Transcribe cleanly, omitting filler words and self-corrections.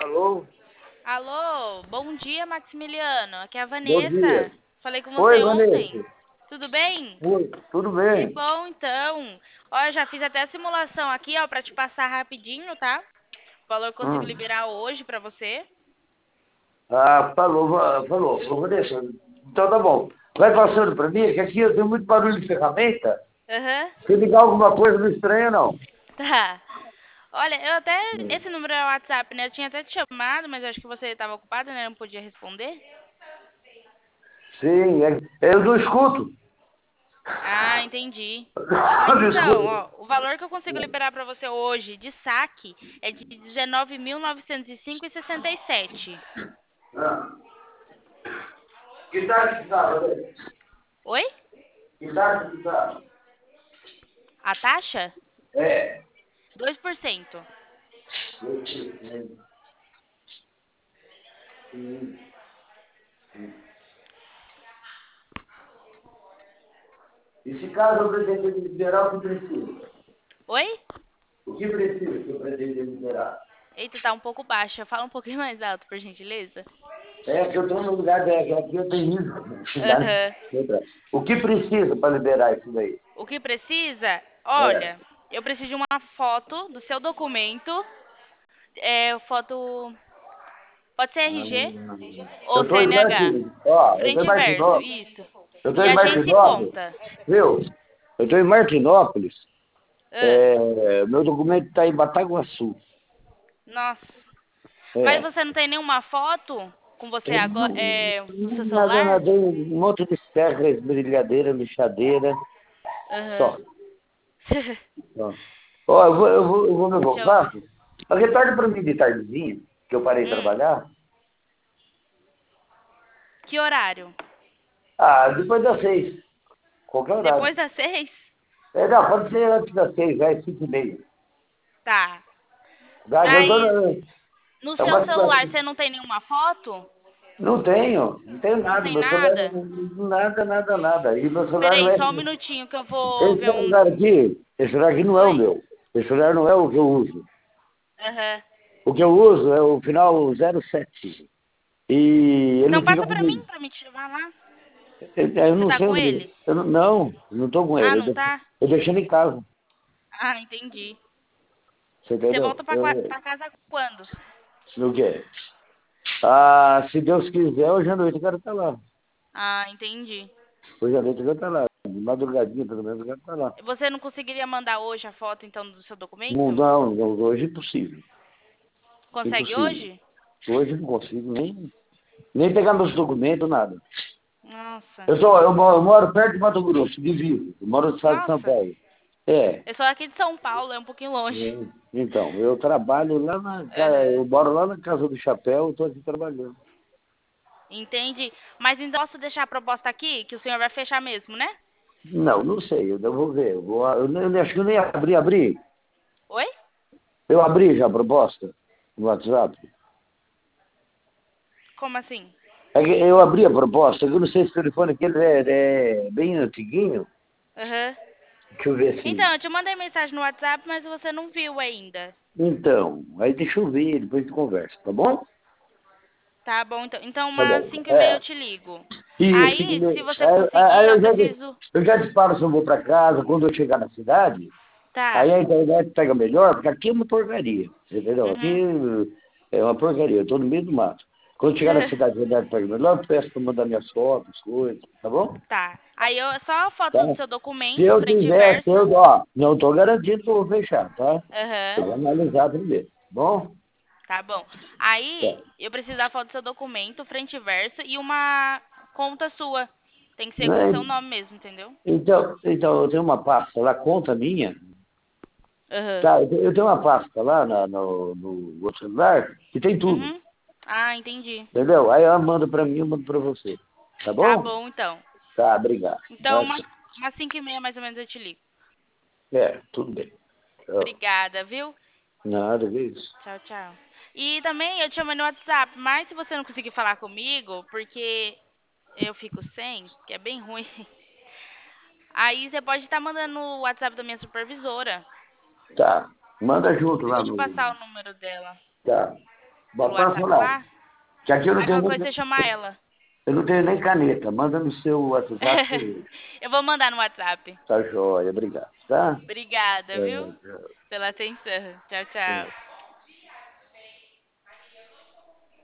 Alô? Alô, bom dia, Maximiliano. Aqui é a Bom dia. Vanessa. Falei com Oi, você Vanessa. ontem. Tudo bem? Oi, tudo Que bem? bom, então. Ó, já fiz até a simulação aqui, ó, pra te passar rapidinho, tá? O valor que eu consigo Hum. liberar hoje pra você. Ah, falou, falou. Ô, Vanessa, então tá bom. Vai passando para mim, que aqui eu tenho muito barulho de ferramenta. Aham. Se ligar alguma coisa, não estranha, não. Tá. Olha, eu até. Hum. Esse número é o WhatsApp, né? Eu tinha até te chamado, mas eu acho que você estava ocupado, né? Não podia responder. Sim, eu não escuto. Ah, entendi. Mas Não então, escuto. ó, o valor que eu consigo liberar pra você hoje de saque é de 19.905,67. Ah. Que tarde que tá, Vanessa? Oi? Que tarde que tá? A taxa? É. 2%. Hum. E se caso eu pretender liberar, o que precisa? Oi? O que precisa que eu pretender liberar? Eita, tá um pouco baixa. Fala um pouquinho mais alto, por gentileza. É que eu estou no lugar que aqui eu tenho isso. Aham. O que precisa para liberar isso daí? O que precisa? É. Olha, eu preciso de uma foto do seu documento. É, foto. Pode ser Ah, RG eu ou estou em CNH. Martin, ó, eu estou Frente em e verso, Martinópolis, isso. eu estou E em agência e Martinópolis, conta. viu? Eu estou em Martinópolis, Ah, meu documento está em Bataguaçu. nossa. Mas É. você não tem nenhuma foto com você Tem agora, no seu nada, celular? nada, um monte de serra, esmerilhadeira, lixadeira, Aham. só. Ó, ó, eu vou me Deixa eu ver. voltar. Retorne para mim de tardezinha, que eu parei de Hum, trabalhar. que horário? Ah, depois das 6, qualquer horário. Depois das 6? Não, pode ser antes das 6, é 5h30. Tá. Tá? Eu tô, Mas no é seu uma celular situação. você não tem nenhuma foto? Não tenho Não nada. tem Meu celular, nada? nada, nada, nada. E meu celular não Peraí, é. só um minutinho que eu vou Esse ver um. celular aqui não é o Oi? meu. Esse celular não é o que eu uso. Aham. O que eu uso é o final 07. E ele Então fica passa pra mim, comigo. pra me te chamar lá. Eu Você não tá sei com onde. ele? Eu não estou com Ah, ele. não tá? Eu deixei ele em casa. Ah, entendi. Você Você entendeu? volta pra casa quando? O quê? Ah, se Deus quiser, hoje à noite eu quero estar lá. Ah, entendi. Hoje à noite eu quero estar lá. De madrugadinha, pelo menos, eu quero estar lá. Você não conseguiria mandar hoje a foto, então, do seu Não, documento? não, não, hoje é impossível. Consegue Impossível. hoje? Hoje eu não consigo nem pegar meus documentos, nada. Nossa. Eu moro perto de Mato Grosso, divisa. Eu moro no estado de São Nossa. Paulo. É. Eu sou aqui de São Paulo, é um pouquinho longe. Então, eu trabalho lá eu Aham. moro lá na Casa do Chapéu, estou aqui trabalhando. Entendi. Mas então posso deixar a proposta aqui, que o senhor vai fechar mesmo, né? Não, não sei, eu vou ver. Acho que eu nem abri. Oi? Eu abri já a proposta no WhatsApp. Como assim? É que eu abri a proposta, eu não sei se o telefone aquele é bem antiguinho. Aham. Deixa eu ver assim. Então, eu te mandei mensagem no WhatsApp, mas você não viu ainda. Então, aí deixa eu ver, depois a gente conversa, tá bom? Tá bom, então. Então, Tá umas bom. 5h30 eu te ligo. Isso, Aí, que se você aí conseguir, eu preciso. eu já disparo se eu vou para casa, quando eu chegar na cidade, aí Tá. a internet pega melhor, porque aqui é uma porcaria, você entendeu? Uhum. Aqui é uma porcaria, eu estou no meio do mato. Quando chegar na cidade, a internet pega melhor, eu peço para mandar minhas fotos, coisas, tá bom? Tá. Aí eu só a Tá? foto do seu Se documento, eu frente e tiver, verso. ó, não estou garantindo que eu vou fechar, tá? Eu Aham. vou analisar primeiro, tá bom? Tá bom. Tá. Aí, eu preciso da foto do seu documento, frente e verso, e uma conta sua. Tem que ser com o seu Né? nome mesmo, entendeu? Então, eu tenho uma pasta lá, conta minha. Aham. Tá, eu tenho uma pasta lá no outro celular que tem tudo, Uhum. Ah, entendi. entendeu? Aí ela manda pra mim, eu mando pra você. Tá Tá bom? bom, então. Tá, obrigado. Então, umas 5h30 mais ou menos eu te ligo. Tudo bem. Tchau. Obrigada, viu? Nada, que isso. Tchau, tchau. E também eu te chamei no WhatsApp, mas se você não conseguir falar comigo, porque eu fico sem, que é bem ruim, aí você pode estar mandando no WhatsApp da minha supervisora. Tá. Manda junto Eu lá vou te no. passar o número dela. Tá. pelo Passa WhatsApp lá. lá? Que aqui Aí qualquer coisa você chama ela. eu não tenho nem caneta. Manda no seu WhatsApp. Eu vou mandar no WhatsApp. Tá joia, obrigado, tá? Obrigada, viu? É, Pela atenção. Tchau, tchau.